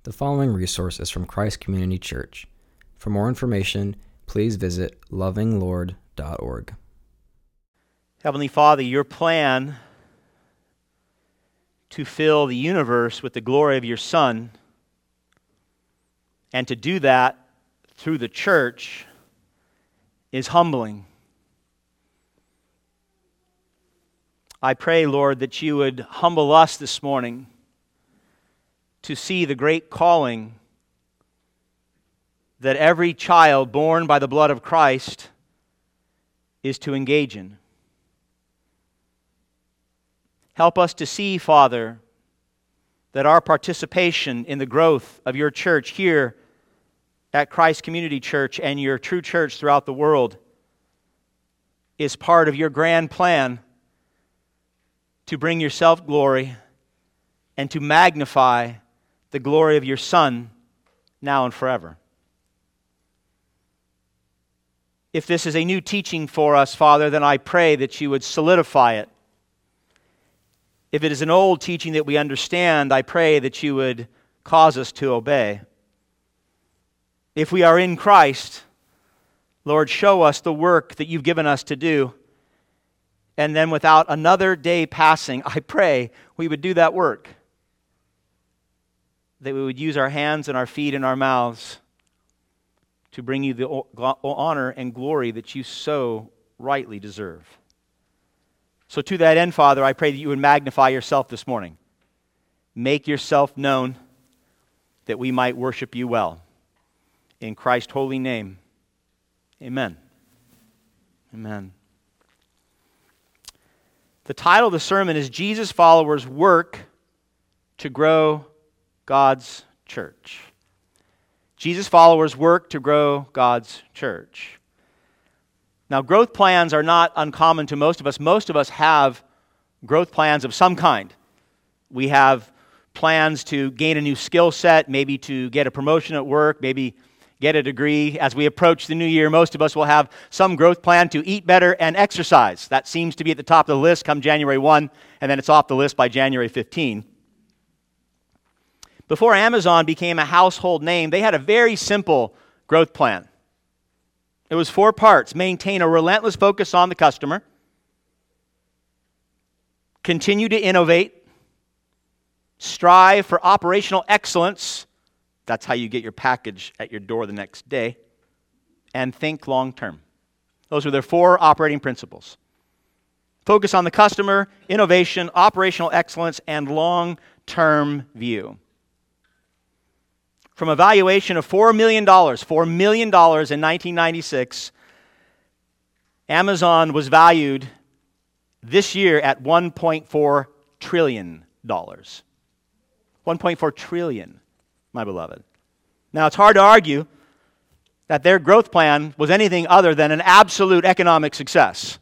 The following resource is from Christ Community Church. For more information, please visit lovinglord.org. Heavenly Father, your plan to fill the universe with the glory of your Son, and to do that through the church, is humbling. I pray, Lord, that you would humble us this morning to see the great calling that every child born by the blood of Christ is to engage in. Help us to see, Father, that our participation in the growth of your church here at Christ Community Church and your true church throughout the world is part of your grand plan to bring yourself glory and to magnify the glory of your Son now and forever. If this is a new teaching for us, Father, then I pray that you would solidify it. If it is an old teaching that we understand, I pray that you would cause us to obey. If we are in Christ, Lord, show us the work that you've given us to do. And then without another day passing, I pray we would do that work. That we would use our hands and our feet and our mouths to bring you the honor and glory that you so rightly deserve. So to that end, Father, I pray that you would magnify yourself this morning. Make yourself known that we might worship you well. In Christ's holy name, amen. Amen. The title of the sermon is Jesus Followers Work to Grow God's Church. Jesus followers work to grow God's church. Now, growth plans are not uncommon to most of us. Most of us have growth plans of some kind. We have plans to gain a new skill set, maybe to get a promotion at work, maybe get a degree. As we approach the new year, most of us will have some growth plan to eat better and exercise. That seems to be at the top of the list come January 1, and then it's off the list by January 15. Before Amazon became a household name, they had a very simple growth plan. It was 4 parts: maintain a relentless focus on the customer, continue to innovate, strive for operational excellence. That's how you get your package at your door the next day. And think long term. Those are their 4 operating principles. Focus on the customer, innovation, operational excellence, and long-term view. From a valuation of $4 million in 1996, Amazon was valued this year at $1.4 trillion. 1.4 trillion, my beloved. Now, it's hard to argue that their growth plan was anything other than an absolute economic success.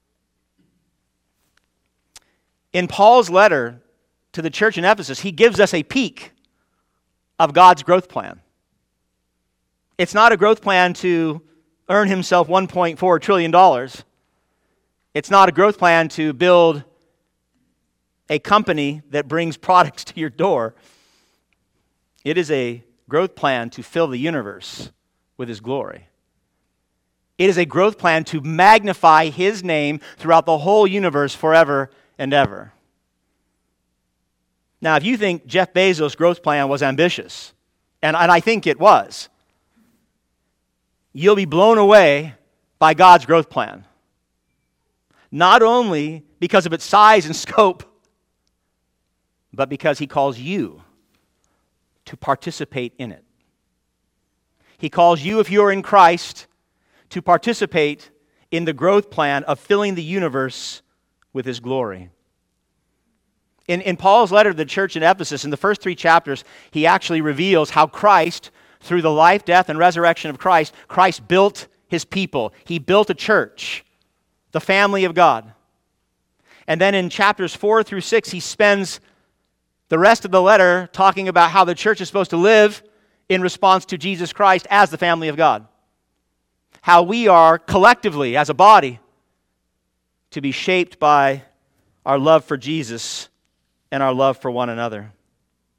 In Paul's letter to the church in Ephesus, he gives us a peek of God's growth plan. It's not a growth plan to earn himself $1.4 trillion. It's not a growth plan to build a company that brings products to your door. It is a growth plan to fill the universe with his glory. It is a growth plan to magnify his name throughout the whole universe forever and ever. Now, if you think Jeff Bezos' growth plan was ambitious, and I think it was, you'll be blown away by God's growth plan. Not only because of its size and scope, but because he calls you to participate in it. He calls you, if you're in Christ, to participate in the growth plan of filling the universe with his glory. In Paul's letter to the church in Ephesus, in the first 3 chapters, he actually reveals how Christ, through the life, death, and resurrection of Christ, Christ built his people. He built a church, the family of God. And then in chapters 4 through 6, he spends the rest of the letter talking about how the church is supposed to live in response to Jesus Christ as the family of God. How we are collectively, as a body, to be shaped by our love for Jesus and our love for one another.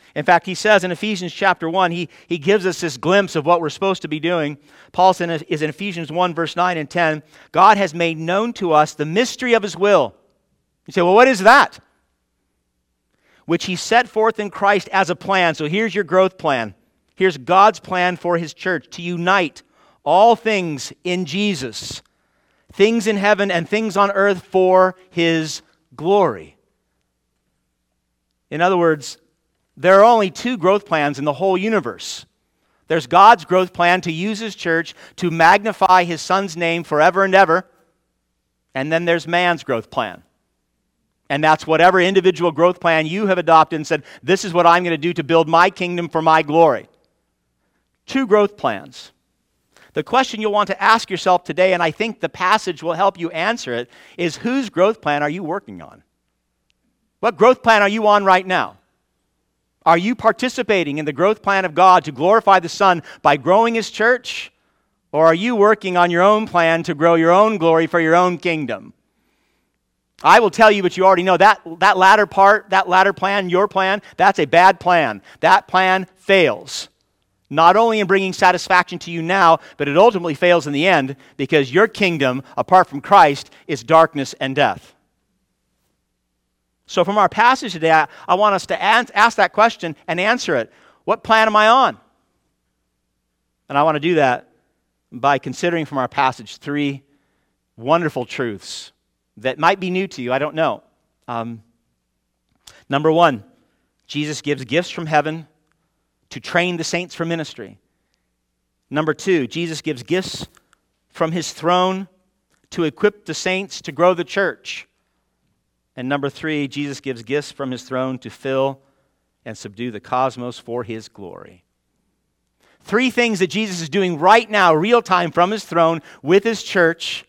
In fact, he says in Ephesians chapter 1, he gives us this glimpse of what we're supposed to be doing. Paul is in Ephesians 1, verse 9 and 10, God has made known to us the mystery of his will. You say, well, what is that? Which he set forth in Christ as a plan. So here's your growth plan. Here's God's plan for his church, to unite all things in Jesus, things in heaven and things on earth for his glory. In other words, there are only two growth plans in the whole universe. There's God's growth plan to use his church to magnify his Son's name forever and ever. And then there's man's growth plan. And that's whatever individual growth plan you have adopted and said, this is what I'm going to do to build my kingdom for my glory. Two growth plans. The question you'll want to ask yourself today, and I think the passage will help you answer it, is whose growth plan are you working on? What growth plan are you on right now? Are you participating in the growth plan of God to glorify the Son by growing his church? Or are you working on your own plan to grow your own glory for your own kingdom? I will tell you, but you already know, that latter part, that latter plan, your plan, that's a bad plan. That plan fails. Not only in bringing satisfaction to you now, but it ultimately fails in the end because your kingdom, apart from Christ, is darkness and death. So from our passage today, I want us to ask that question and answer it. What plan am I on? And I want to do that by considering from our passage three wonderful truths that might be new to you. I don't know. Number one, Jesus gives gifts from heaven to train the saints for ministry. Number two, Jesus gives gifts from his throne to equip the saints to grow the church. And number three, Jesus gives gifts from his throne to fill and subdue the cosmos for his glory. Three things that Jesus is doing right now, real time, from his throne with his church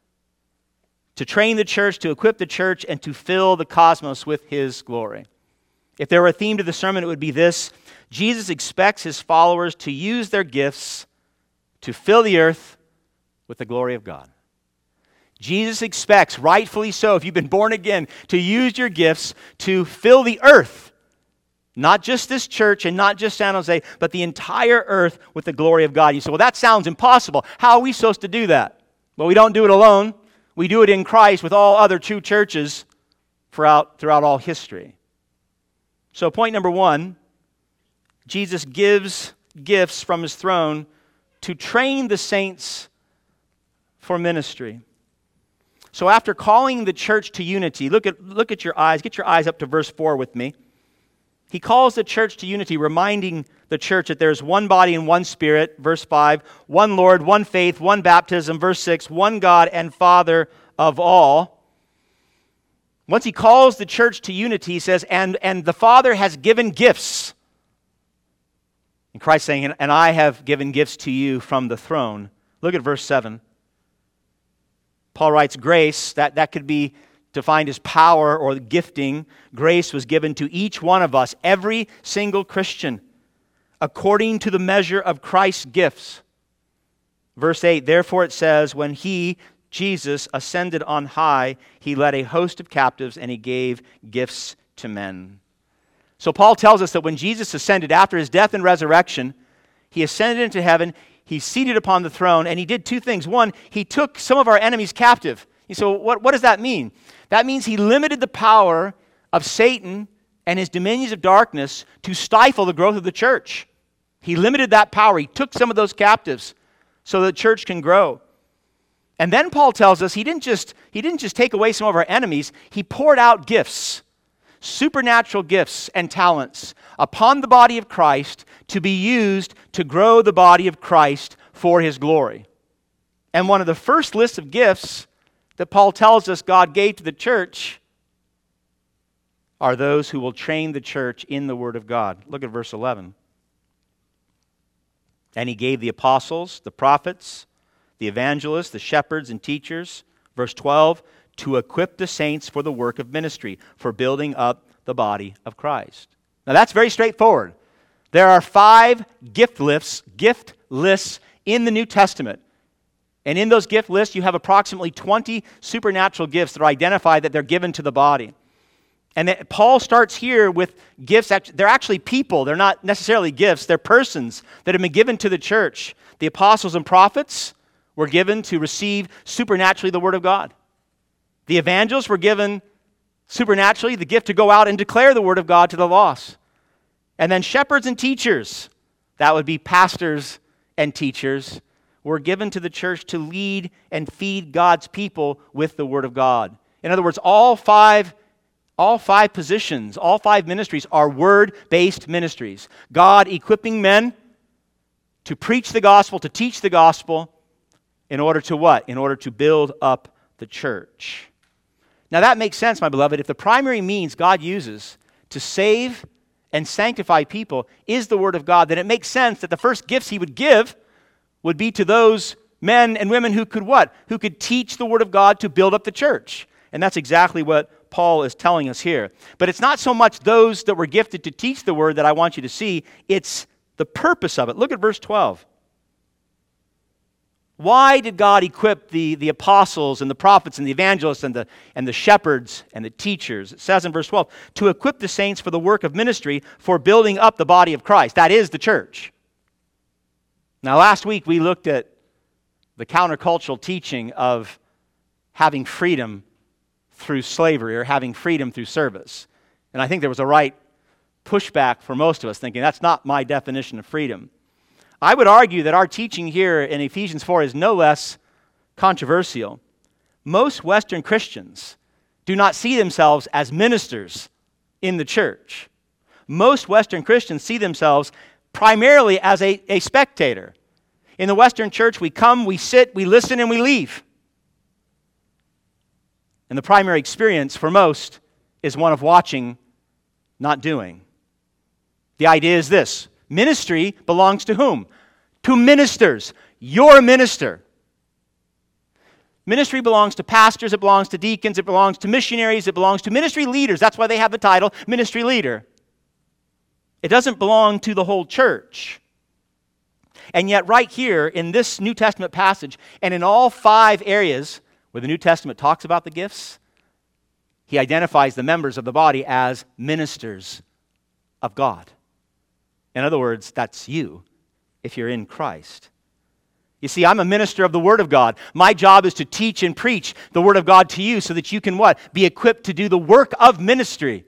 to train the church, to equip the church, and to fill the cosmos with his glory. If there were a theme to the sermon, it would be this: Jesus expects his followers to use their gifts to fill the earth with the glory of God. Jesus expects, rightfully so, if you've been born again, to use your gifts to fill the earth. Not just this church and not just San Jose, but the entire earth with the glory of God. You say, well, that sounds impossible. How are we supposed to do that? Well, we don't do it alone. We do it in Christ with all other true churches throughout all history. So point number one, Jesus gives gifts from his throne to train the saints for ministry. So after calling the church to unity, look at your eyes, get your eyes up to verse 4 with me. He calls the church to unity, reminding the church that there's one body and one Spirit, verse 5, one Lord, one faith, one baptism, verse 6, one God and Father of all. Once he calls the church to unity, he says, and the Father has given gifts. And Christ saying, and I have given gifts to you from the throne. Look at verse 7. Paul writes, grace, that could be defined as power or gifting. Grace was given to each one of us, every single Christian, according to the measure of Christ's gifts. Verse 8, therefore it says, when he, Jesus, ascended on high, he led a host of captives and he gave gifts to men. So Paul tells us that when Jesus ascended after his death and resurrection, he ascended into heaven, he's seated upon the throne, and he did two things. One, he took some of our enemies captive. So what does that mean? That means he limited the power of Satan and his dominions of darkness to stifle the growth of the church. He limited that power. He took some of those captives so the church can grow. And then Paul tells us he didn't just take away some of our enemies, he poured out gifts, supernatural gifts and talents upon the body of Christ to be used to grow the body of Christ for his glory. And one of the first lists of gifts that Paul tells us God gave to the church are those who will train the church in the Word of God. Look at verse 11. And he gave the apostles, the prophets, the evangelists, the shepherds and teachers, verse 12, to equip the saints for the work of ministry, for building up the body of Christ. Now that's very straightforward. There are 5 gift lists in the New Testament. And in those gift lists, you have approximately 20 supernatural gifts that are identified that they're given to the body. And then Paul starts here with gifts. They're actually people. They're not necessarily gifts. They're persons that have been given to the church. The apostles and prophets were given to receive supernaturally the word of God. The evangelists were given supernaturally the gift to go out and declare the word of God to the lost. And then shepherds and teachers, that would be pastors and teachers, were given to the church to lead and feed God's people with the word of God. In other words, all five positions, all five ministries are word-based ministries. God equipping men to preach the gospel, to teach the gospel, in order to what? In order to build up the church. Now that makes sense, my beloved. If the primary means God uses to save and sanctify people is the word of God, then it makes sense that the first gifts he would give would be to those men and women who could what? Who could teach the word of God to build up the church. And that's exactly what Paul is telling us here. But it's not so much those that were gifted to teach the word that I want you to see. It's the purpose of it. Look at verse 12. Why did God equip the apostles and the prophets and the evangelists and the shepherds and the teachers? It says in verse 12, to equip the saints for the work of ministry, for building up the body of Christ. That is the church. Now last week we looked at the countercultural teaching of having freedom through slavery or having freedom through service. And I think there was a right pushback for most of us, thinking that's not my definition of freedom. I would argue that our teaching here in Ephesians 4 is no less controversial. Most Western Christians do not see themselves as ministers in the church. Most Western Christians see themselves primarily as a spectator. In the Western church, we come, we sit, we listen, and we leave. And the primary experience for most is one of watching, not doing. The idea is this: ministry belongs to whom? To ministers. You're a minister. Ministry belongs to pastors, it belongs to deacons, it belongs to missionaries, it belongs to ministry leaders. That's why they have the title ministry leader. It doesn't belong to the whole church. And yet right here in this New Testament passage, and in all five areas where the New Testament talks about the gifts, he identifies the members of the body as ministers of God. In other words, that's you if you're in Christ. You see, I'm a minister of the Word of God. My job is to teach and preach the Word of God to you so that you can what? Be equipped to do the work of ministry.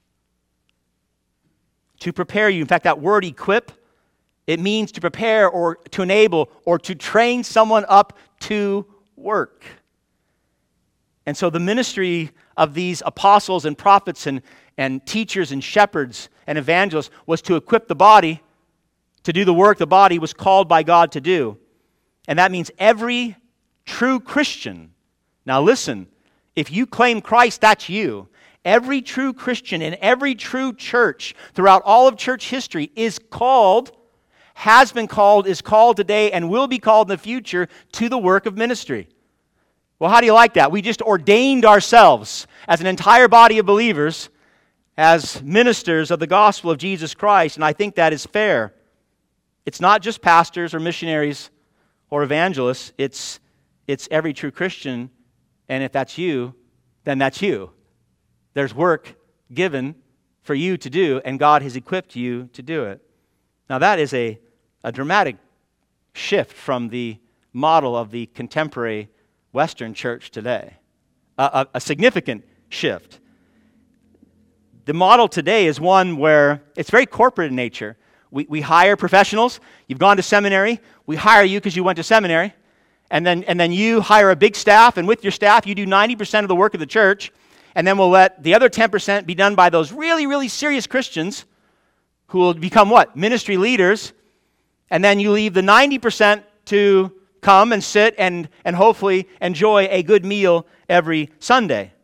To prepare you. In fact, that word equip, it means to prepare or to enable or to train someone up to work. And so the ministry of these apostles and prophets and teachers and shepherds and evangelists was to equip the body to do the work the body was called by God to do. And that means every true Christian, now listen, if you claim Christ, that's you. Every true Christian in every true church throughout all of church history is called, has been called, is called today, and will be called in the future to the work of ministry. Well, how do you like that? We just ordained ourselves as an entire body of believers as ministers of the gospel of Jesus Christ, and I think that is fair. It's not just pastors or missionaries or evangelists, it's every true Christian, and if that's you, then that's you. There's work given for you to do, and God has equipped you to do it. Now that is a dramatic shift from the model of the contemporary Western church today. A significant shift. The model today is one where it's very corporate in nature. We hire professionals. You've gone to seminary. We hire you because you went to seminary. And then you hire a big staff, and with your staff you do 90% of the work of the church. And then we'll let the other 10% be done by those really, really serious Christians who will become what? Ministry leaders. And then you leave the 90% to come and sit and hopefully enjoy a good meal every Sunday.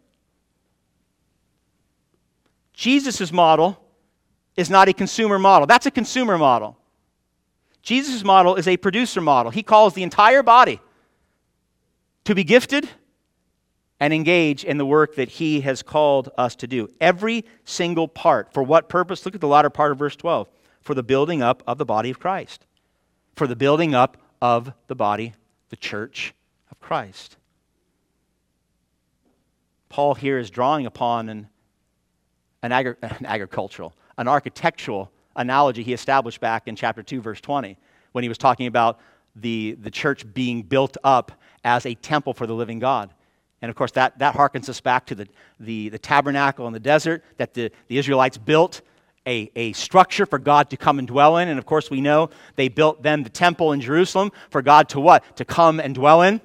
Jesus' model is not a consumer model. That's a consumer model. Jesus' model is a producer model. He calls the entire body to be gifted and engage in the work that he has called us to do. Every single part. For what purpose? Look at the latter part of verse 12. For the building up of the body of Christ. For the building up of the body, the church of Christ. Paul here is drawing upon an architectural analogy he established back in chapter 2, verse 20, when he was talking about the church being built up as a temple for the living God. And of course, that harkens us back to the tabernacle in the desert that the Israelites built a structure for God to come and dwell in. And of course, we know they built then the temple in Jerusalem for God to what? To come and dwell in.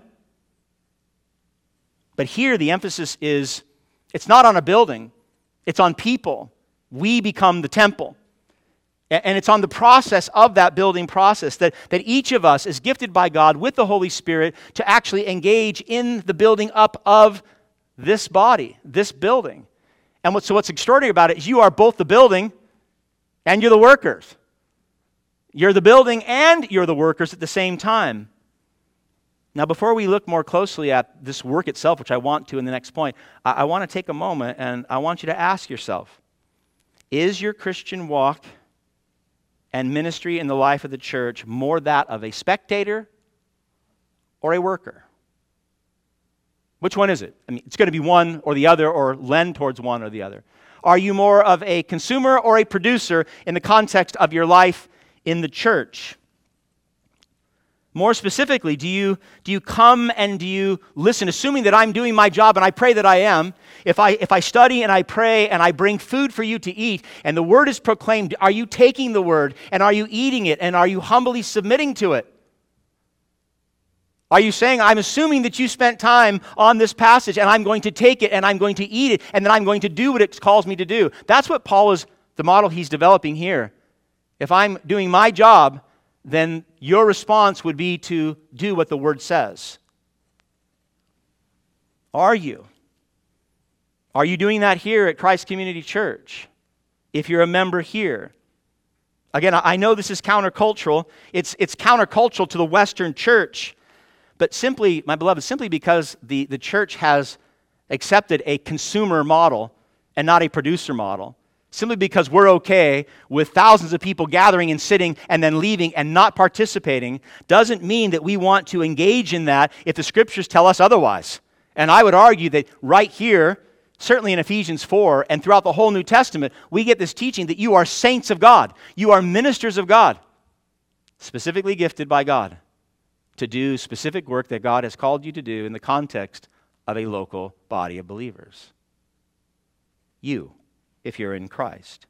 But here the emphasis is, it's not on a building, it's on people. We become the temple. And it's on the process of that building process that each of us is gifted by God with the Holy Spirit to actually engage in the building up of this body, this building. And so what's extraordinary about it is you are both the building and you're the workers. You're the building and you're the workers at the same time. Now, before we look more closely at this work itself, which I want to in the next point, I want to take a moment and I want you to ask yourself, is your Christian walk and ministry in the life of the church more that of a spectator or a worker? Which one is it? I mean, it's going to be one or the other, or lend towards one or the other. Are you more of a consumer or a producer in the context of your life in the church? More specifically, do you come and do you listen, assuming that I'm doing my job, and I pray that I am? If I study and I pray and I bring food for you to eat, and the word is proclaimed, are you taking the word and are you eating it and are you humbly submitting to it? Are you saying, I'm assuming that you spent time on this passage and I'm going to take it and I'm going to eat it and then I'm going to do what it calls me to do? That's what Paul is, the model he's developing here. If I'm doing my job, then your response would be to do what the word says. Are you? Are you doing that here at Christ Community Church? If you're a member here. Again, I know this is countercultural. It's countercultural to the Western church. But simply, my beloved, simply because the church has accepted a consumer model and not a producer model, simply because we're okay with thousands of people gathering and sitting and then leaving and not participating, doesn't mean that we want to engage in that if the scriptures tell us otherwise. And I would argue that right here, certainly in Ephesians 4 and throughout the whole New Testament, we get this teaching that you are saints of God. You are ministers of God, specifically gifted by God to do specific work that God has called you to do in the context of a local body of believers. You, if you're in Christ.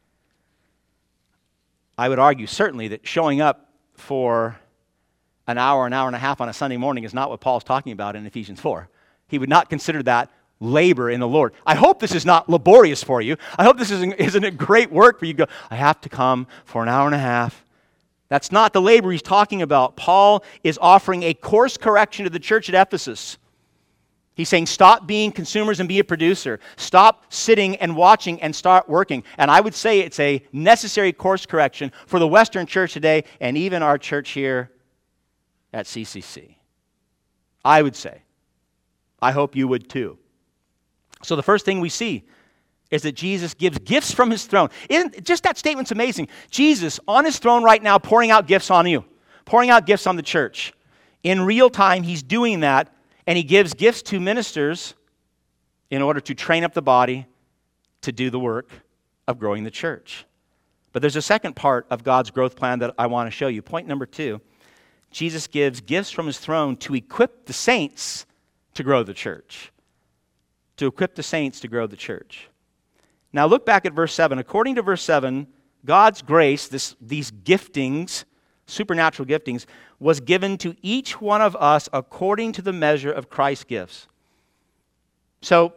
I would argue certainly that showing up for an hour and a half on a Sunday morning is not what Paul's talking about in Ephesians 4. He would not consider that labor in the Lord. I hope this is not laborious for you. I hope this isn't a great work for you to go, I have to come for an hour and a half. That's not the labor he's talking about. Paul is offering a course correction to the church at Ephesus. He's saying, stop being consumers and be a producer. Stop sitting and watching and start working. And I would say it's a necessary course correction for the Western church today and even our church here at CCC. I would say. I hope you would too. So the first thing we see is that Jesus gives gifts from his throne. Just that statement's amazing. Jesus on his throne right now pouring out gifts on you, pouring out gifts on the church. In real time, he's doing that. And he gives gifts to ministers in order to train up the body to do the work of growing the church. But there's a second part of God's growth plan that I want to show you. Point number 2, Jesus gives gifts from his throne to equip the saints to grow the church. To equip the saints to grow the church. Now look back at verse 7. According to verse 7, God's grace, these giftings, supernatural giftings, was given to each one of us according to the measure of Christ's gifts. So,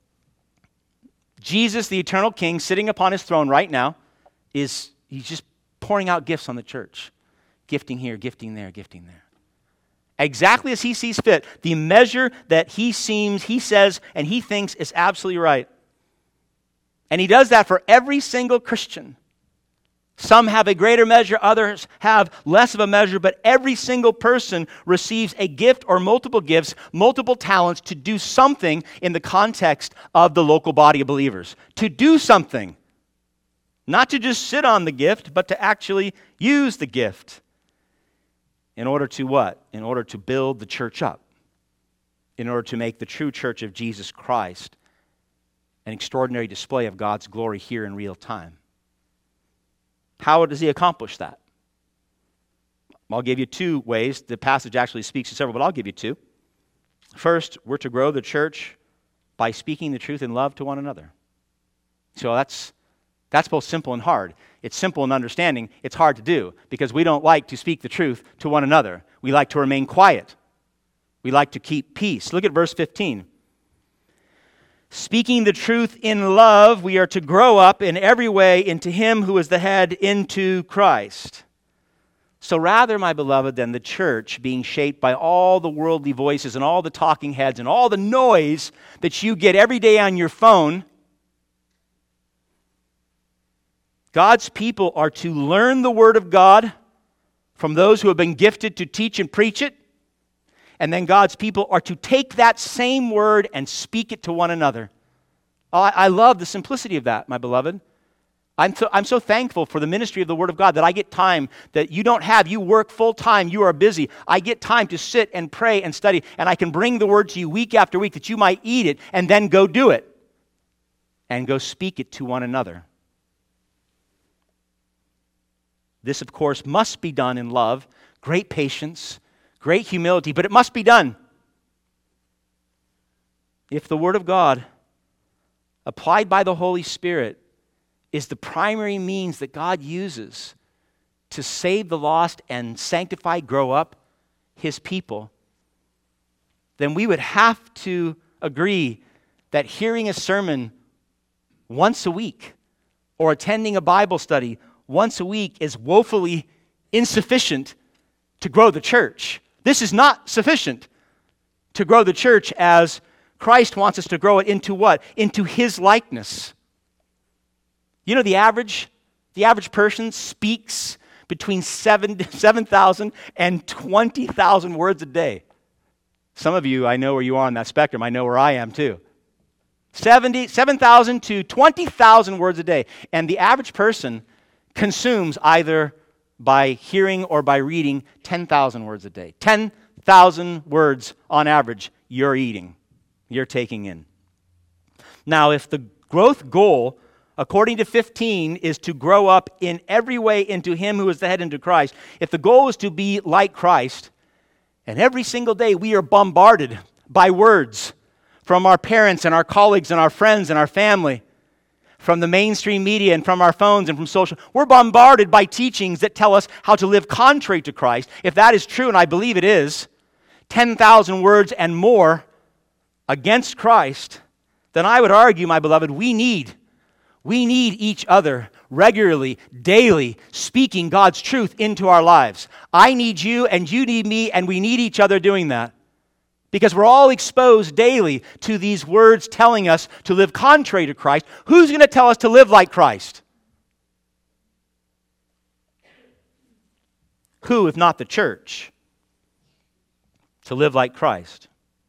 Jesus, the eternal King, sitting upon his throne right now, he's just pouring out gifts on the church. Gifting here, gifting there, gifting there. Exactly as he sees fit. The measure that he says, and he thinks is absolutely right. And he does that for every single Christian. Some have a greater measure, others have less of a measure, but every single person receives a gift or multiple gifts, multiple talents to do something in the context of the local body of believers. To do something. Not to just sit on the gift, but to actually use the gift. In order to what? In order to build the church up. In order to make the true church of Jesus Christ an extraordinary display of God's glory here in real time. How does he accomplish that? I'll give you two ways. The passage actually speaks to several, but I'll give you two. First, we're to grow the church by speaking the truth in love to one another. So that's both simple and hard. It's simple in understanding. It's hard to do because we don't like to speak the truth to one another. We like to remain quiet. We like to keep peace. Look at verse 15. Speaking the truth in love, we are to grow up in every way into Him who is the head, into Christ. So rather, my beloved, than the church being shaped by all the worldly voices and all the talking heads and all the noise that you get every day on your phone, God's people are to learn the Word of God from those who have been gifted to teach and preach it. And then God's people are to take that same Word and speak it to one another. I love the simplicity of that, my beloved. I'm so thankful for the ministry of the Word of God that I get time that you don't have. You work full time. You are busy. I get time to sit and pray and study, and I can bring the Word to you week after week that you might eat it and then go do it and go speak it to one another. This, of course, must be done in love, great patience, great humility, but it must be done. If the Word of God, applied by the Holy Spirit, is the primary means that God uses to save the lost and sanctify, grow up His people, then we would have to agree that hearing a sermon once a week or attending a Bible study once a week is woefully insufficient to grow the church. This is not sufficient to grow the church as Christ wants us to grow it into what? Into His likeness. You know, the average person speaks between 7,000 and 20,000 words a day. Some of you, I know where you are on that spectrum. I know where I am too. 7,000 to 20,000 words a day. And the average person consumes either by hearing or by reading 10,000 words a day. 10,000 words on average you're eating, you're taking in. Now, if the growth goal, according to 15, is to grow up in every way into Him who is the head, into Christ, if the goal is to be like Christ, and every single day we are bombarded by words from our parents and our colleagues and our friends and our family, from the mainstream media and from our phones and from social. We're bombarded by teachings that tell us how to live contrary to Christ. If that is true, and I believe it is, 10,000 words and more against Christ, then I would argue, my beloved, we need each other regularly, daily, speaking God's truth into our lives. I need you and you need me, and we need each other doing that. Because we're all exposed daily to these words telling us to live contrary to Christ. Who's going to tell us to live like Christ? Who, if not the church, to live like Christ?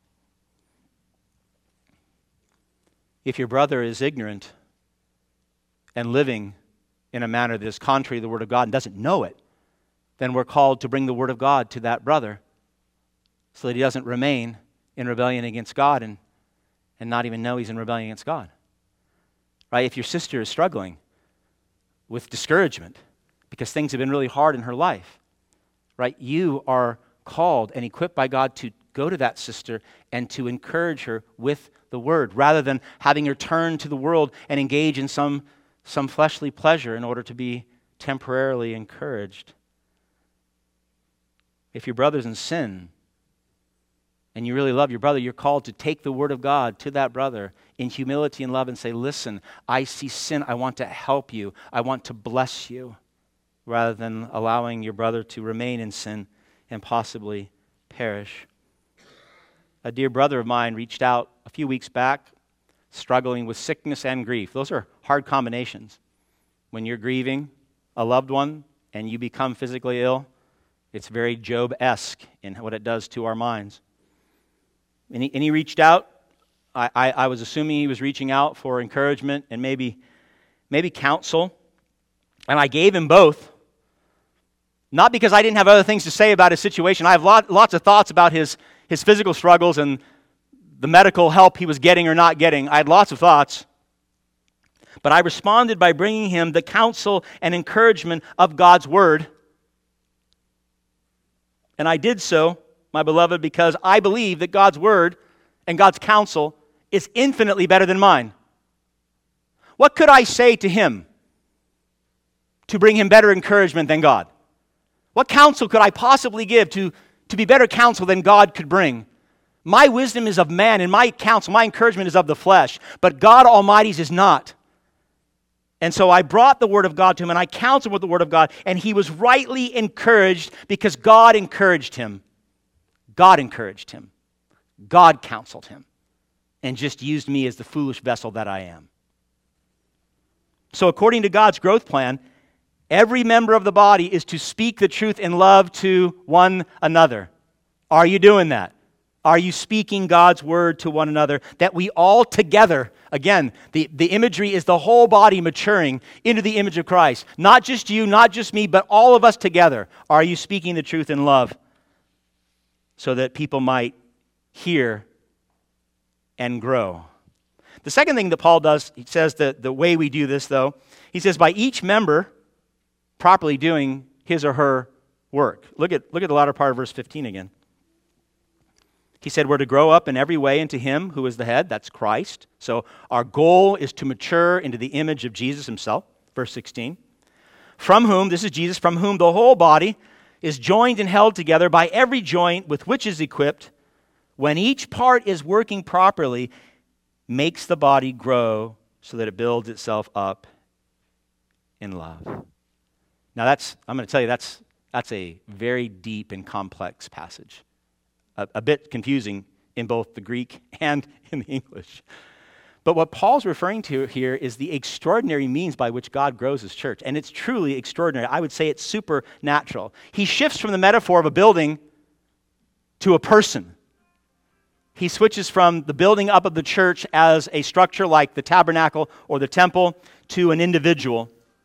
If your brother is ignorant and living in a manner that is contrary to the Word of God and doesn't know it, then we're called to bring the Word of God to that brother, so that he doesn't remain in rebellion against God and not even know he's in rebellion against God. Right? If your sister is struggling with discouragement because things have been really hard in her life, right? You are called and equipped by God to go to that sister and to encourage her with the Word, rather than having her turn to the world and engage in some fleshly pleasure in order to be temporarily encouraged. If your brother's in sin, and you really love your brother, you're called to take the Word of God to that brother in humility and love and say, listen, I see sin. I want to help you. I want to bless you, rather than allowing your brother to remain in sin and possibly perish. A dear brother of mine reached out a few weeks back, struggling with sickness and grief. Those are hard combinations. When you're grieving a loved one and you become physically ill, it's very Job-esque in what it does to our minds. And he reached out. I was assuming he was reaching out for encouragement and maybe counsel. And I gave him both. Not because I didn't have other things to say about his situation. I have lots of thoughts about his physical struggles and the medical help he was getting or not getting. I had lots of thoughts. But I responded by bringing him the counsel and encouragement of God's word. And I did so, my beloved, because I believe that God's word and God's counsel is infinitely better than mine. What could I say to him to bring him better encouragement than God? What counsel could I possibly give to be better counsel than God could bring? My wisdom is of man, and my counsel, my encouragement is of the flesh, but God Almighty's is not. And so I brought the word of God to him, and I counseled with the word of God, and he was rightly encouraged because God encouraged him. God encouraged him. God counseled him, and just used me as the foolish vessel that I am. So according to God's growth plan, every member of the body is to speak the truth in love to one another. Are you doing that? Are you speaking God's word to one another? That we all together, again, the imagery is the whole body maturing into the image of Christ. Not just you, not just me, but all of us together. Are you speaking the truth in love so that people might hear and grow? The second thing that Paul does, he says that the way we do this, though, he says by each member properly doing his or her work. Look at the latter part of verse 15 again. He said we're to grow up in every way into him who is the head, that's Christ. So our goal is to mature into the image of Jesus himself, verse 16. From whom, this is Jesus, from whom the whole body is joined and held together by every joint with which is equipped, when each part is working properly, makes the body grow so that it builds itself up in love. Now I'm going to tell you, that's a very deep and complex passage. A bit confusing in both the Greek and in the English. But what Paul's referring to here is the extraordinary means by which God grows his church. And it's truly extraordinary. I would say it's supernatural. He shifts from the metaphor of a building to a person. He switches from the building up of the church as a structure like the tabernacle or the temple to an individual.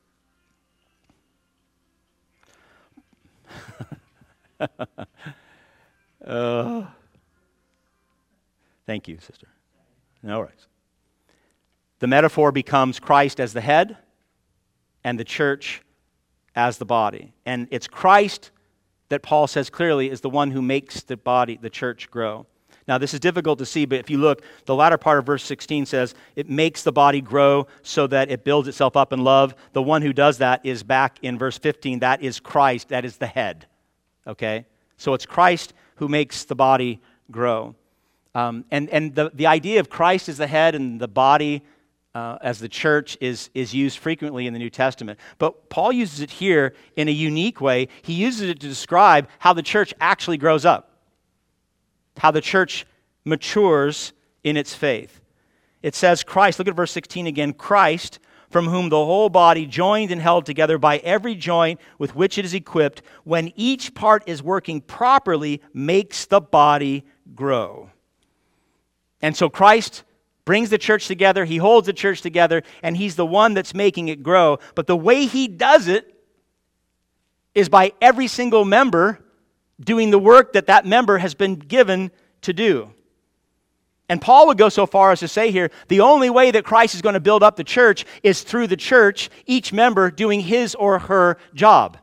Thank you, sister. No worries. The metaphor becomes Christ as the head and the church as the body. And it's Christ that Paul says clearly is the one who makes the body, the church, grow. Now, this is difficult to see, but if you look, the latter part of verse 16 says, it makes the body grow so that it builds itself up in love. The one who does that is back in verse 15. That is Christ. That is the head. Okay? So it's Christ who makes the body grow. And the idea of Christ as the head and the body as the church is used frequently in the New Testament. But Paul uses it here in a unique way. He uses it to describe how the church actually grows up, how the church matures in its faith. It says Christ, look at verse 16 again, Christ, from whom the whole body, joined and held together by every joint with which it is equipped, when each part is working properly, makes the body grow. And so Christ brings the church together, he holds the church together, and he's the one that's making it grow. But the way he does it is by every single member doing the work that member has been given to do. And Paul would go so far as to say here, the only way that Christ is going to build up the church is through the church, each member doing his or her job.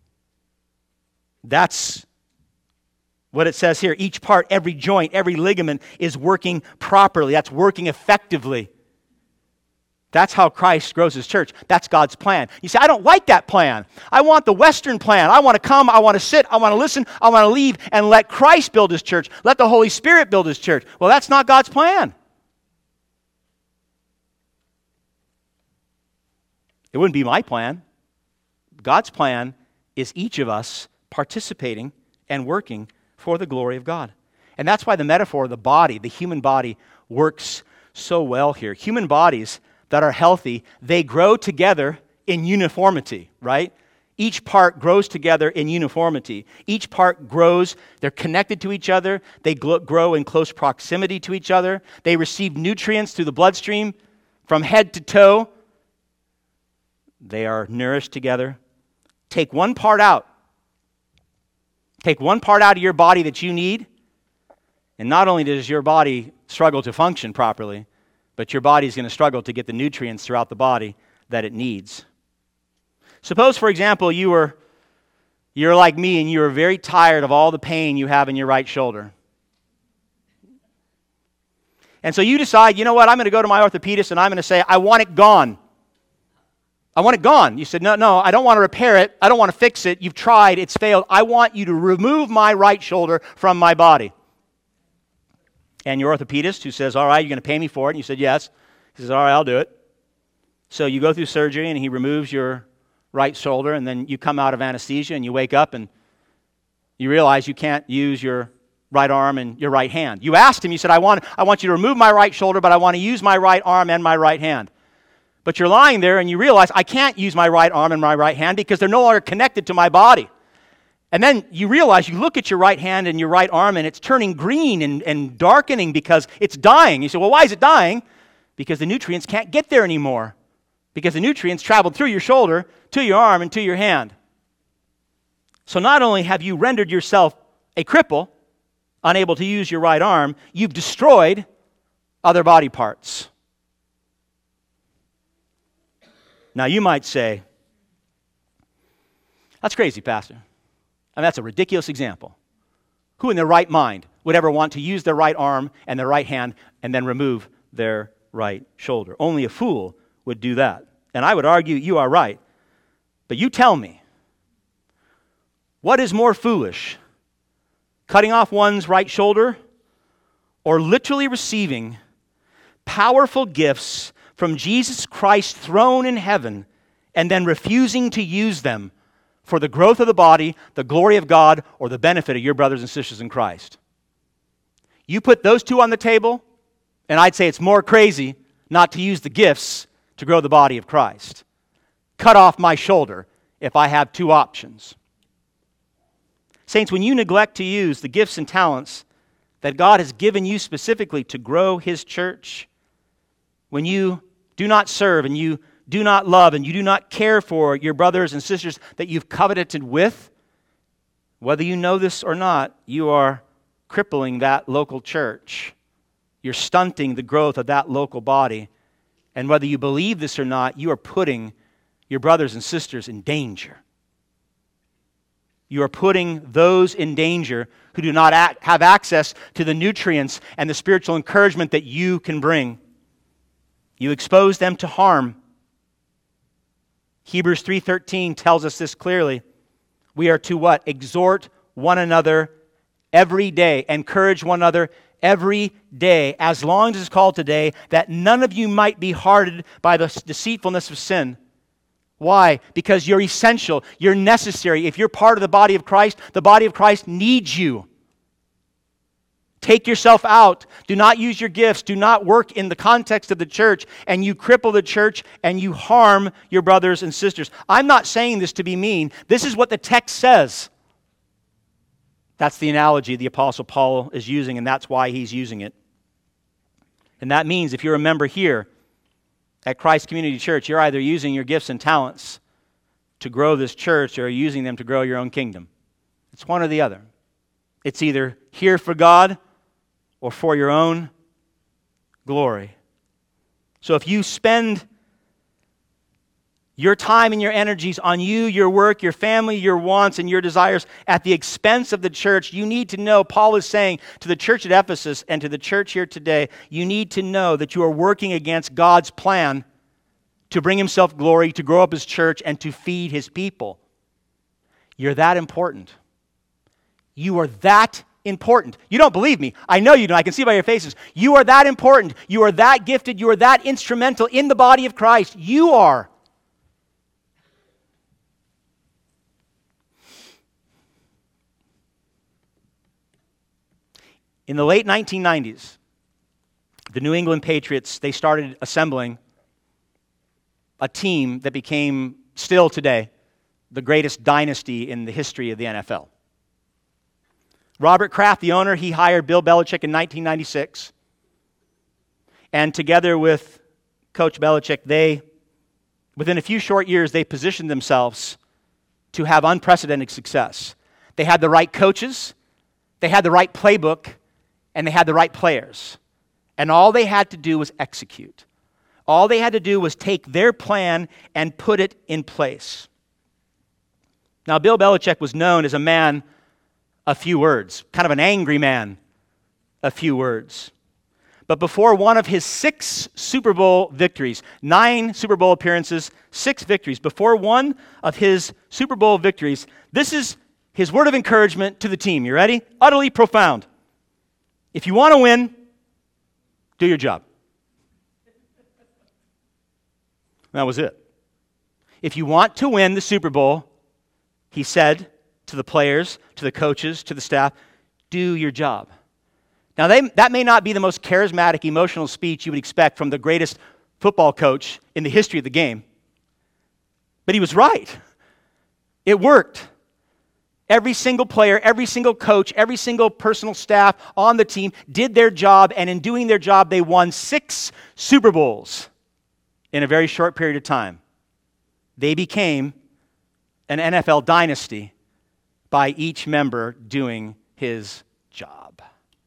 That's what it says here. Each part, every joint, every ligament is working properly. That's working effectively. That's how Christ grows his church. That's God's plan. You say, I don't like that plan. I want the Western plan. I want to come, I want to sit, I want to listen, I want to leave, and let Christ build his church. Let the Holy Spirit build his church. Well, that's not God's plan. It wouldn't be my plan. God's plan is each of us participating and working for the glory of God. And that's why the metaphor of the body, the human body, works so well here. Human bodies that are healthy, they grow together in uniformity, right? Each part grows together in uniformity. Each part grows, they're connected to each other, they grow in close proximity to each other, they receive nutrients through the bloodstream from head to toe. They are nourished together. Take one part out. Take one part out of your body that you need, and not only does your body struggle to function properly, but your body's going to struggle to get the nutrients throughout the body that it needs. Suppose, for example, you're like me and you're very tired of all the pain you have in your right shoulder. And so you decide, you know what, I'm going to go to my orthopedist and I'm going to say, I want it gone. I want it gone. You said, no, I don't want to repair it. I don't want to fix it. You've tried. It's failed. I want you to remove my right shoulder from my body. And your orthopedist, who says, all right, you're going to pay me for it. And you said, yes. He says, all right, I'll do it. So you go through surgery and he removes your right shoulder, and then you come out of anesthesia and you wake up and you realize you can't use your right arm and your right hand. You asked him, you said, I want you to remove my right shoulder, but I want to use my right arm and my right hand. But you're lying there and you realize I can't use my right arm and my right hand because they're no longer connected to my body. And then you realize, you look at your right hand and your right arm and it's turning green and darkening because it's dying. You say, well, why is it dying? Because the nutrients can't get there anymore. Because the nutrients traveled through your shoulder to your arm and to your hand. So not only have you rendered yourself a cripple, unable to use your right arm, you've destroyed other body parts. Now you might say, that's crazy, Pastor. And that's a ridiculous example. Who in their right mind would ever want to use their right arm and their right hand and then remove their right shoulder? Only a fool would do that. And I would argue you are right. But you tell me, what is more foolish? Cutting off one's right shoulder or literally receiving powerful gifts from Jesus Christ's throne in heaven and then refusing to use them for the growth of the body, the glory of God, or the benefit of your brothers and sisters in Christ? You put those two on the table, and I'd say it's more crazy not to use the gifts to grow the body of Christ. Cut off my shoulder if I have two options. Saints, when you neglect to use the gifts and talents that God has given you specifically to grow His church, when you do not serve and you do not love and you do not care for your brothers and sisters that you've covenanted with, whether you know this or not, you are crippling that local church. You're stunting the growth of that local body. And whether you believe this or not, you are putting your brothers and sisters in danger. You are putting those in danger who do not have access to the nutrients and the spiritual encouragement that you can bring. You expose them to harm. Hebrews 3:13 tells us this clearly. We are to what? Exhort one another every day. Encourage one another every day, as long as it's called today, that none of you might be hardened by the deceitfulness of sin. Why? Because you're essential. You're necessary. If you're part of the body of Christ needs you. Take yourself out. Do not use your gifts. Do not work in the context of the church, and you cripple the church and you harm your brothers and sisters. I'm not saying this to be mean. This is what the text says. That's the analogy the Apostle Paul is using, and that's why he's using it. And that means if you're a member here at Christ Community Church, you're either using your gifts and talents to grow this church or using them to grow your own kingdom. It's one or the other. It's either here for God or for your own glory. So if you spend your time and your energies on you, your work, your family, your wants, and your desires at the expense of the church, you need to know, Paul is saying to the church at Ephesus and to the church here today, you need to know that you are working against God's plan to bring Himself glory, to grow up His church, and to feed His people. You're that important. You are that important. You don't believe me. I know you don't. I can see by your faces. You are that important. You are that gifted. You are that instrumental in the body of Christ. You are. In the late 1990s, the New England Patriots, they started assembling a team that became, still today, the greatest dynasty in the history of the NFL. Robert Kraft, the owner, he hired Bill Belichick in 1996. And together with Coach Belichick, within a few short years, they positioned themselves to have unprecedented success. They had the right coaches, they had the right playbook, and they had the right players. And all they had to do was execute. All they had to do was take their plan and put it in place. Now, Bill Belichick was known as a man of few words, kind of an angry man of few words. But before one of his 6 Super Bowl victories, 9 Super Bowl appearances, 6 victories, before one of his Super Bowl victories, this is his word of encouragement to the team. You ready? Utterly profound. If you want to win, do your job. That was it. If you want to win the Super Bowl, he said to the players, to the coaches, to the staff, do your job. Now, that may not be the most charismatic, emotional speech you would expect from the greatest football coach in the history of the game. But he was right. It worked. Every single player, every single coach, every single personal staff on the team did their job, and in doing their job, they won 6 Super Bowls in a very short period of time. They became an NFL dynasty by each member doing his job.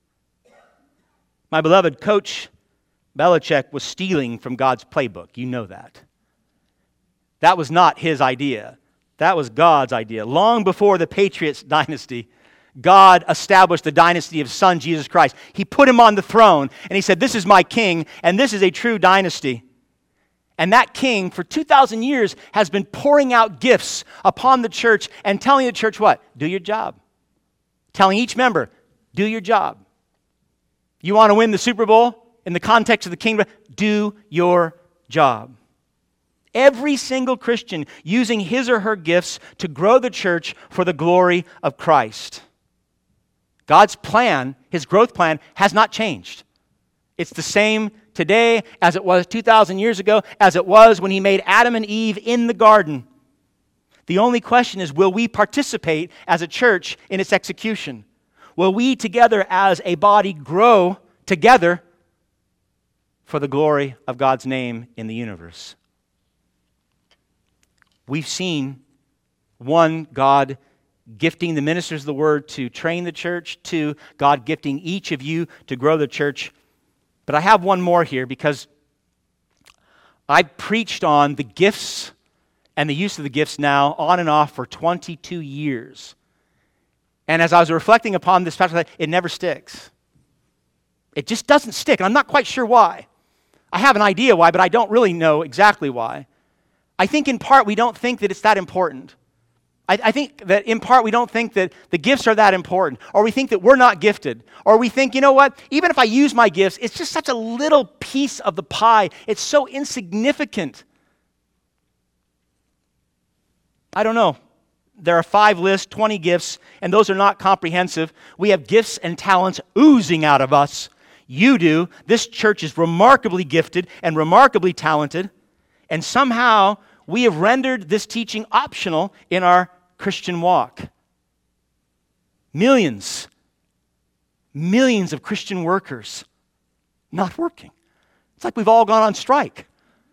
My beloved, Coach Belichick was stealing from God's playbook. You know that. That was not his idea. That was God's idea. Long before the Patriots dynasty, God established the dynasty of His Son, Jesus Christ. He put him on the throne, and He said, this is my king, and this is a true dynasty. And that king, for 2,000 years, has been pouring out gifts upon the church and telling the church what? Do your job. Telling each member, do your job. You want to win the Super Bowl in the context of the kingdom? Do your job. Every single Christian using his or her gifts to grow the church for the glory of Christ. God's plan, His growth plan, has not changed. It's the same today as it was 2,000 years ago, as it was when He made Adam and Eve in the garden. The only question is, will we participate as a church in its execution? Will we together as a body grow together for the glory of God's name in the universe? We've seen, 1, God gifting the ministers of the word to train the church, 2, God gifting each of you to grow the church. But I have one more here, because I preached on the gifts and the use of the gifts now on and off for 22 years. And as I was reflecting upon this passage, it never sticks. It just doesn't stick. And I'm not quite sure why. I have an idea why, but I don't really know exactly why. I think in part we don't think that it's that important. I think that in part we don't think that the gifts are that important, or we think that we're not gifted, or we think, you know what, even if I use my gifts, it's just such a little piece of the pie. It's so insignificant. I don't know. There are 5 lists, 20 gifts, and those are not comprehensive. We have gifts and talents oozing out of us. You do. This church is remarkably gifted and remarkably talented, and somehow we have rendered this teaching optional in our Christian walk. Millions of Christian workers not working. It's like we've all gone on strike.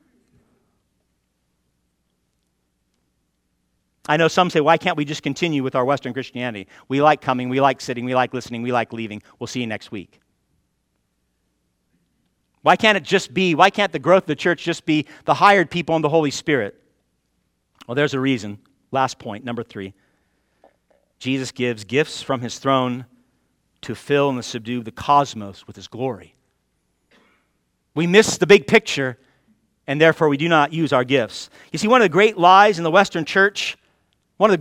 I know some say, why can't we just continue with our Western Christianity? We like coming, we like sitting, we like listening, we like leaving. We'll see you next week. Why can't the growth of the church just be the hired people and the Holy Spirit? Well, there's a reason. Last point, number 3. Jesus gives gifts from His throne to fill and to subdue the cosmos with His glory. We miss the big picture, and therefore we do not use our gifts. You see, one of the great lies in the Western church, is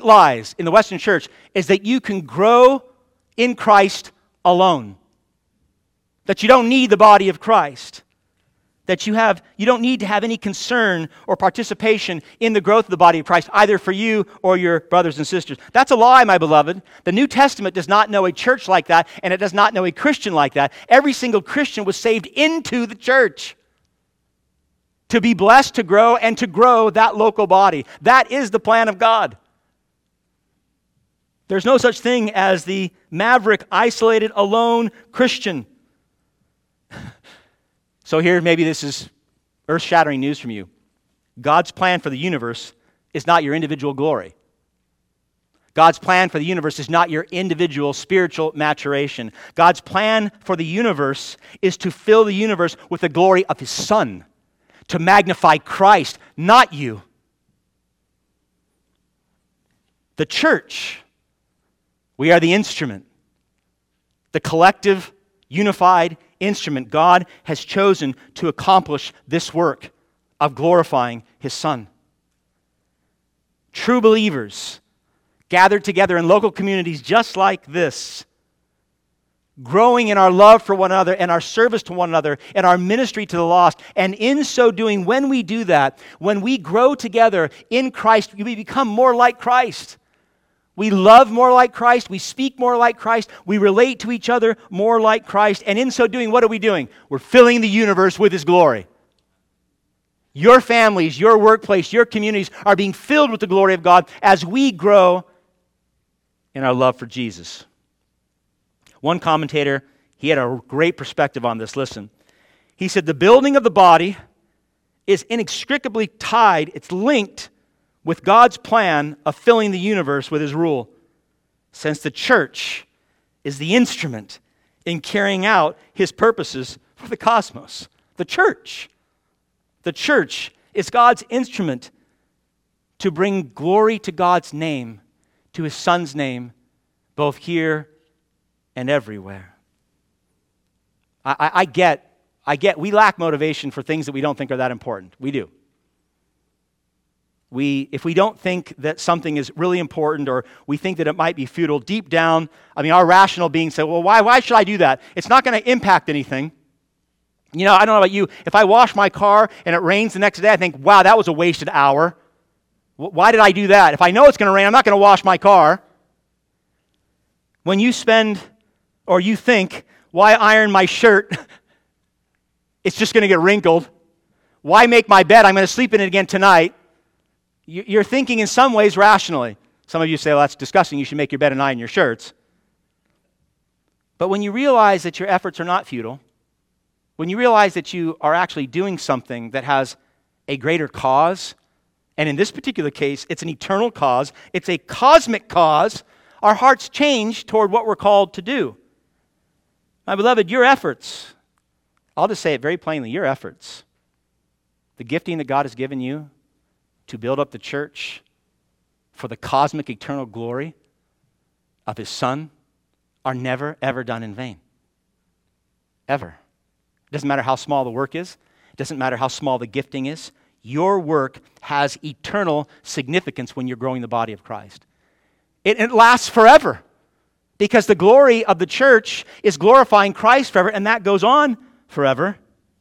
that you can grow in Christ alone. That you don't need the body of Christ. That you don't need to have any concern or participation in the growth of the body of Christ, either for you or your brothers and sisters. That's a lie, my beloved. The New Testament does not know a church like that, and it does not know a Christian like that. Every single Christian was saved into the church to be blessed, to grow, and to grow that local body. That is the plan of God. There's no such thing as the maverick, isolated, alone Christian. So here, maybe this is earth-shattering news from you. God's plan for the universe is not your individual glory. God's plan for the universe is not your individual spiritual maturation. God's plan for the universe is to fill the universe with the glory of His Son, to magnify Christ, not you. The church, we are the instrument, the collective, unified instrument God has chosen to accomplish this work of glorifying His Son. True believers gathered together in local communities just like this, growing in our love for one another and our service to one another and our ministry to the lost. And in so doing, when we do that, when we grow together in Christ, we become more like Christ. We love more like Christ. We speak more like Christ. We relate to each other more like Christ. And in so doing, what are we doing? We're filling the universe with His glory. Your families, your workplace, your communities are being filled with the glory of God as we grow in our love for Jesus. One commentator, he had a great perspective on this. Listen. He said, the building of the body is inextricably tied, it's linked with God's plan of filling the universe with His rule, since the church is the instrument in carrying out His purposes for the cosmos. The church is God's instrument to bring glory to God's name, to His Son's name, both here and everywhere. I get, we lack motivation for things that we don't think are that important. We do. If we don't think that something is really important or we think that it might be futile, deep down, our rational being says, well, why should I do that? It's not going to impact anything. I don't know about you. If I wash my car and it rains the next day, I think, wow, that was a wasted hour. Why did I do that? If I know it's going to rain, I'm not going to wash my car. When you you think, why iron my shirt? It's just going to get wrinkled. Why make my bed? I'm going to sleep in it again tonight. You're thinking in some ways rationally. Some of you say, well, that's disgusting. You should make your bed and iron your shirts. But when you realize that your efforts are not futile, when you realize that you are actually doing something that has a greater cause, and in this particular case, it's an eternal cause, it's a cosmic cause, our hearts change toward what we're called to do. My beloved, your efforts, I'll just say it very plainly, your efforts, the gifting that God has given you to build up the church for the cosmic eternal glory of His Son are never, ever done in vain. Ever. It doesn't matter how small the work is. It doesn't matter how small the gifting is. Your work has eternal significance when you're growing the body of Christ. It lasts forever because the glory of the church is glorifying Christ forever, and that goes on forever.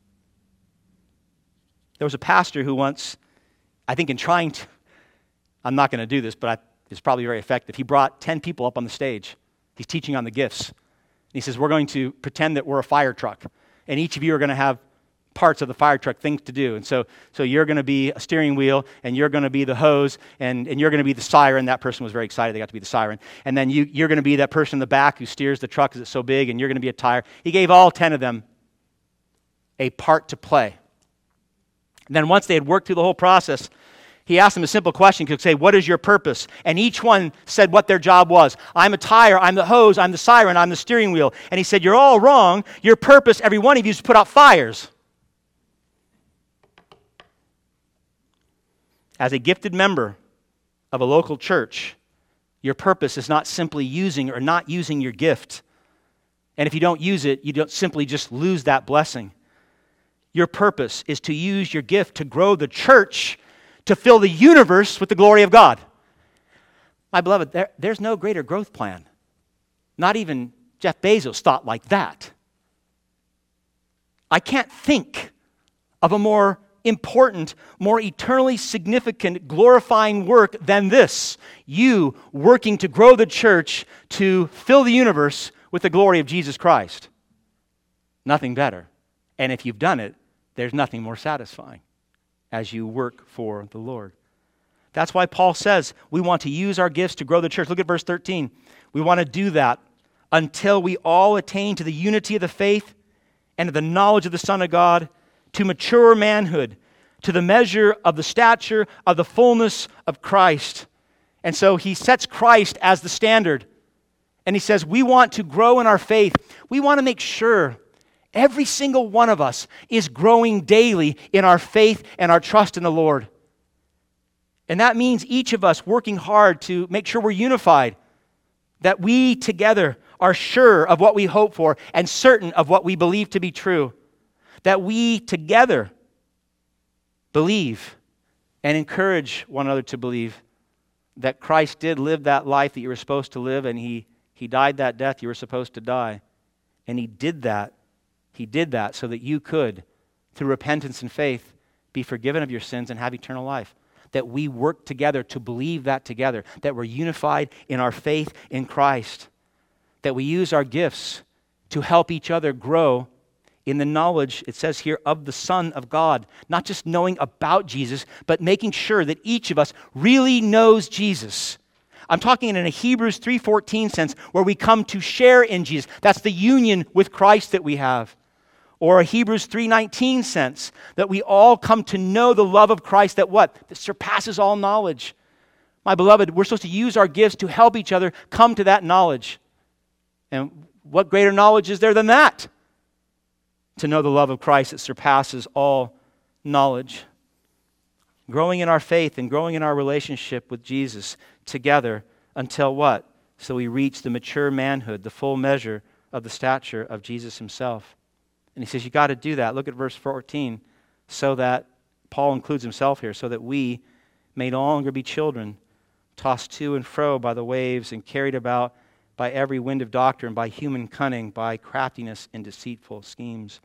There was a pastor who once, I think in trying to, I'm not going to do this, but it's probably very effective. He brought 10 people up on the stage. He's teaching on the gifts. He says, we're going to pretend that we're a fire truck, and each of you are going to have parts of the fire truck, things to do. And so you're going to be a steering wheel, and you're going to be the hose, and you're going to be the siren. That person was very excited they got to be the siren. And then you're going to be that person in the back who steers the truck because it's so big, and you're going to be a tire. He gave all 10 of them a part to play. And then once they had worked through the whole process, he asked them a simple question. He could say, what is your purpose? And each one said what their job was. I'm a tire, I'm the hose, I'm the siren, I'm the steering wheel. And he said, you're all wrong. Your purpose, every one of you, is to put out fires. As a gifted member of a local church, your purpose is not simply using or not using your gift. And if you don't use it, you don't simply just lose that blessing. Your purpose is to use your gift to grow the church, to fill the universe with the glory of God. My beloved, there's no greater growth plan. Not even Jeff Bezos thought like that. I can't think of a more important, more eternally significant, glorifying work than this. You working to grow the church to fill the universe with the glory of Jesus Christ. Nothing better. And if you've done it, there's nothing more satisfying as you work for the Lord. That's why Paul says we want to use our gifts to grow the church. Look at verse 13. We want to do that until we all attain to the unity of the faith and to the knowledge of the Son of God, to mature manhood, to the measure of the stature of the fullness of Christ. And so he sets Christ as the standard. And he says, we want to grow in our faith. We want to make sure every single one of us is growing daily in our faith and our trust in the Lord. And that means each of us working hard to make sure we're unified, that we together are sure of what we hope for and certain of what we believe to be true, that we together believe and encourage one another to believe that Christ did live that life that you were supposed to live, and He died that death you were supposed to die. And He did that. He did that so that you could, through repentance and faith, be forgiven of your sins and have eternal life. That we work together to believe that together. That we're unified in our faith in Christ. That we use our gifts to help each other grow in the knowledge, it says here, of the Son of God. Not just knowing about Jesus, but making sure that each of us really knows Jesus. I'm talking in a Hebrews 3:14 sense, where we come to share in Jesus. That's the union with Christ that we have. Or a Hebrews 3:19 sense, that we all come to know the love of Christ that what? That surpasses all knowledge. My beloved, we're supposed to use our gifts to help each other come to that knowledge. And what greater knowledge is there than that? To know the love of Christ that surpasses all knowledge. Growing in our faith and growing in our relationship with Jesus together until what? So we reach the mature manhood, the full measure of the stature of Jesus Himself. And he says, you got to do that. Look at verse 14. So that, Paul includes himself here, so that we may no longer be children, tossed to and fro by the waves and carried about by every wind of doctrine, by human cunning, by craftiness and deceitful schemes.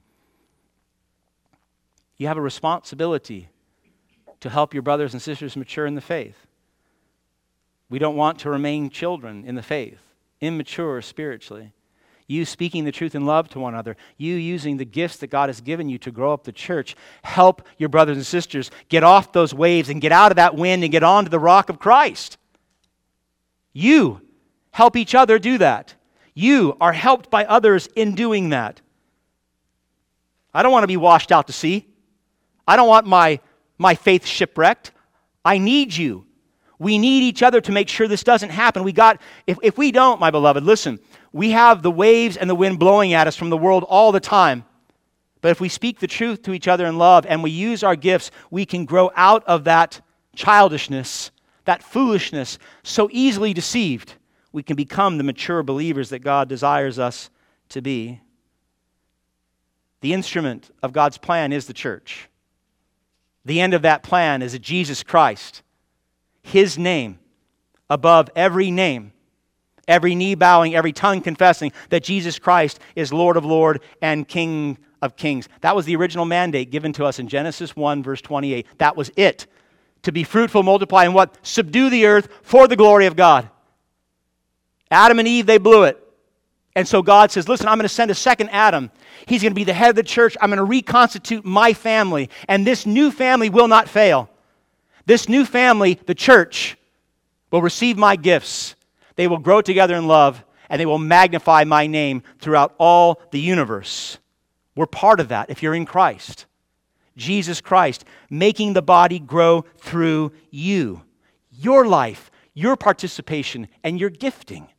You have a responsibility to help your brothers and sisters mature in the faith. We don't want to remain children in the faith, immature spiritually. You speaking the truth in love to one another, you using the gifts that God has given you to grow up the church, help your brothers and sisters get off those waves and get out of that wind and get onto the rock of Christ. You help each other do that. You are helped by others in doing that. I don't want to be washed out to sea. I don't want my faith shipwrecked. I need you. We need each other to make sure this doesn't happen. If we don't, my beloved, listen, we have the waves and the wind blowing at us from the world all the time. But if we speak the truth to each other in love and we use our gifts, we can grow out of that childishness, that foolishness, so easily deceived. We can become the mature believers that God desires us to be. The instrument of God's plan is the church. The end of that plan is Jesus Christ. His name above every name, every knee bowing, every tongue confessing that Jesus Christ is Lord of Lords and King of Kings. That was the original mandate given to us in Genesis 1, verse 28. That was it. To be fruitful, multiply, and what? Subdue the earth for the glory of God. Adam and Eve, they blew it. And so God says, listen, I'm going to send a second Adam. He's going to be the head of the church. I'm going to reconstitute my family. And this new family will not fail. This new family, the church, will receive my gifts. They will grow together in love, and they will magnify my name throughout all the universe. We're part of that if you're in Christ. Jesus Christ, making the body grow through you. Your life, your participation, and your gifting.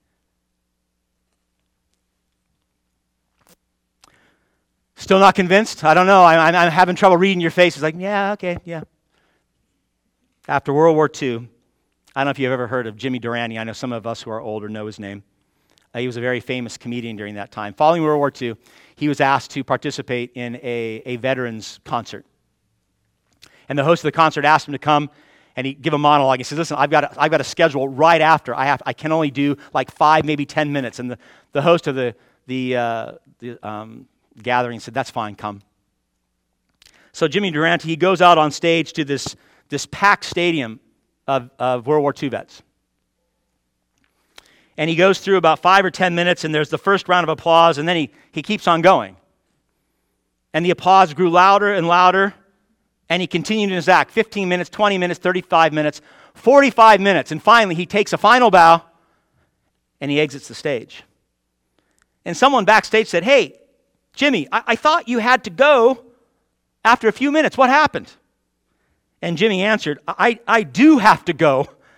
Still not convinced? I don't know. I'm having trouble reading your face. It's like, yeah, okay, yeah. After World War II, I don't know if you've ever heard of Jimmy Durante. I know some of us who are older know his name. He was a very famous comedian during that time. Following World War II, he was asked to participate in a veterans concert. And the host of the concert asked him to come and he give a monologue. He says, listen, I've got a schedule right after. I can only do like 5, maybe 10 minutes. And the host of the gathering said, that's fine, come. So Jimmy Durante, he goes out on stage to this packed stadium of World War II vets. And he goes through about 5 or 10 minutes, and there's the first round of applause, and then he keeps on going. And the applause grew louder and louder, and he continued in his act, 15 minutes, 20 minutes, 35 minutes, 45 minutes, and finally he takes a final bow, and he exits the stage. And someone backstage said, hey, Jimmy, I thought you had to go after a few minutes. What happened? And Jimmy answered, I do have to go.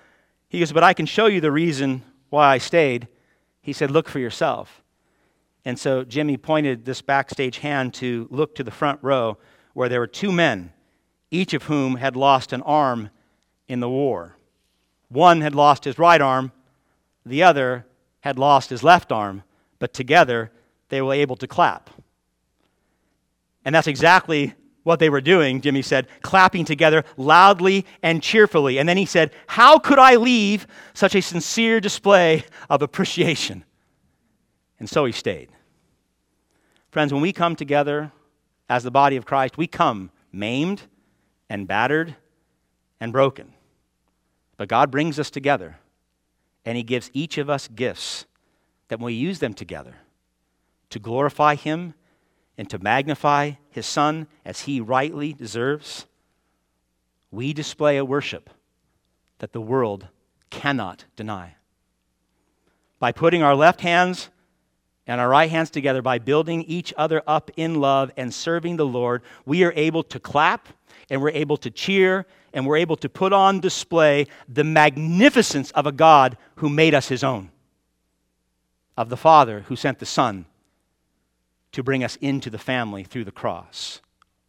He goes, but I can show you the reason why I stayed. He said, look for yourself. And so Jimmy pointed this backstage hand to look to the front row where there were two men, each of whom had lost an arm in the war. One had lost his right arm, the other had lost his left arm, but together they were able to clap. And that's exactly what they were doing, Jimmy said, clapping together loudly and cheerfully. And then he said, how could I leave such a sincere display of appreciation? And so he stayed. Friends, when we come together as the body of Christ, we come maimed and battered and broken. But God brings us together, and he gives each of us gifts that when we use them together to glorify him and to magnify his Son as he rightly deserves, we display a worship that the world cannot deny. By putting our left hands and our right hands together, by building each other up in love and serving the Lord, we are able to clap and we're able to cheer and we're able to put on display the magnificence of a God who made us his own, of the Father who sent the Son to bring us into the family through the cross.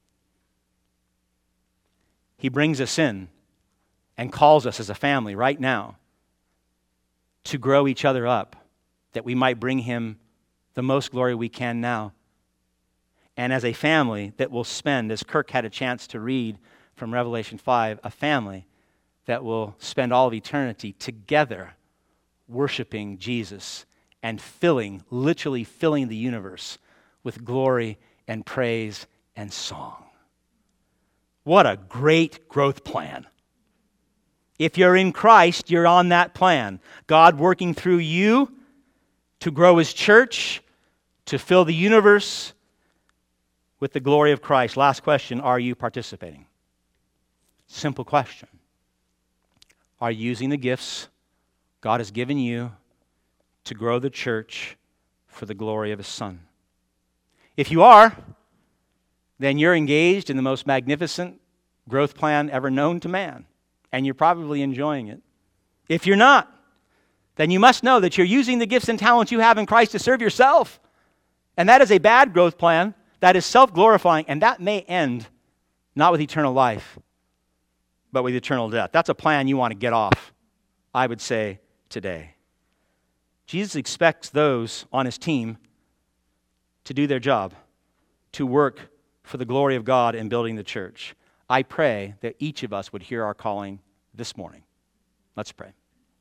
He brings us in and calls us as a family right now to grow each other up, that we might bring him the most glory we can now. And as a family that will spend, as Kirk had a chance to read from Revelation 5, a family that will spend all of eternity together worshiping Jesus and literally filling the universe with glory and praise and song. What a great growth plan. If you're in Christ, you're on that plan. God working through you to grow his church, to fill the universe with the glory of Christ. Last question, are you participating? Simple question. Are you using the gifts God has given you to grow the church for the glory of his Son? If you are, then you're engaged in the most magnificent growth plan ever known to man, and you're probably enjoying it. If you're not, then you must know that you're using the gifts and talents you have in Christ to serve yourself. And that is a bad growth plan. That is self-glorifying, and that may end not with eternal life, but with eternal death. That's a plan you want to get off, I would say, today. Jesus expects those on his team to do their job, to work for the glory of God in building the church. I pray that each of us would hear our calling this morning. Let's pray.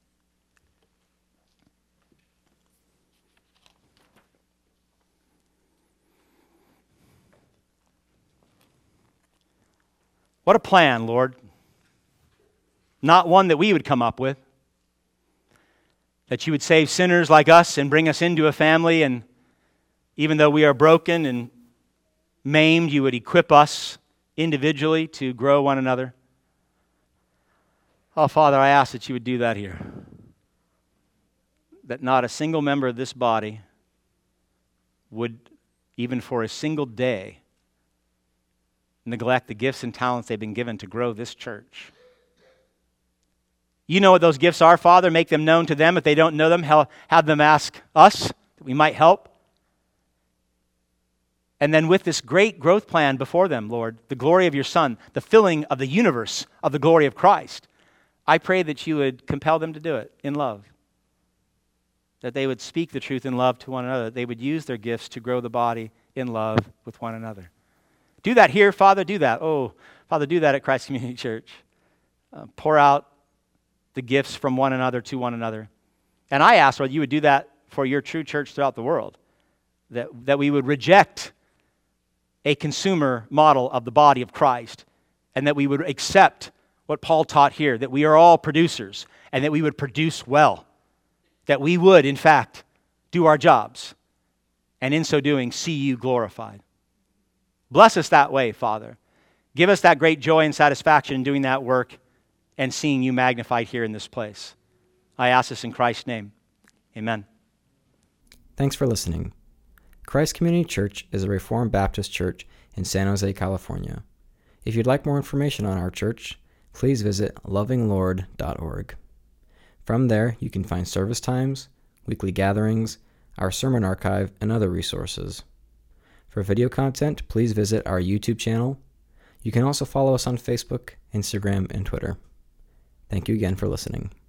What a plan, Lord. Not one that we would come up with. That you would save sinners like us and bring us into a family, and even though we are broken and maimed, you would equip us individually to grow one another. Oh, Father, I ask that you would do that here. That not a single member of this body would, even for a single day, neglect the gifts and talents they've been given to grow this church. You know what those gifts are, Father. Make them known to them. If they don't know them, have them ask us that we might help. And then with this great growth plan before them, Lord, the glory of your Son, the filling of the universe of the glory of Christ, I pray that you would compel them to do it in love. That they would speak the truth in love to one another. That they would use their gifts to grow the body in love with one another. Do that here, Father. Do that. Oh, Father, do that at Christ Community Church. Pour out the gifts from one another to one another. And I ask, Lord, you would do that for your true church throughout the world. That we would reject a consumer model of the body of Christ, and that we would accept what Paul taught here, that we are all producers, and that we would produce well. That we would, in fact, do our jobs, and in so doing, see you glorified. Bless us that way, Father. Give us that great joy and satisfaction in doing that work and seeing you magnified here in this place. I ask this in Christ's name. Amen. Thanks for listening. Christ Community Church is a Reformed Baptist church in San Jose, California. If you'd like more information on our church, please visit lovinglord.org. From there, you can find service times, weekly gatherings, our sermon archive, and other resources. For video content, please visit our YouTube channel. You can also follow us on Facebook, Instagram, and Twitter. Thank you again for listening.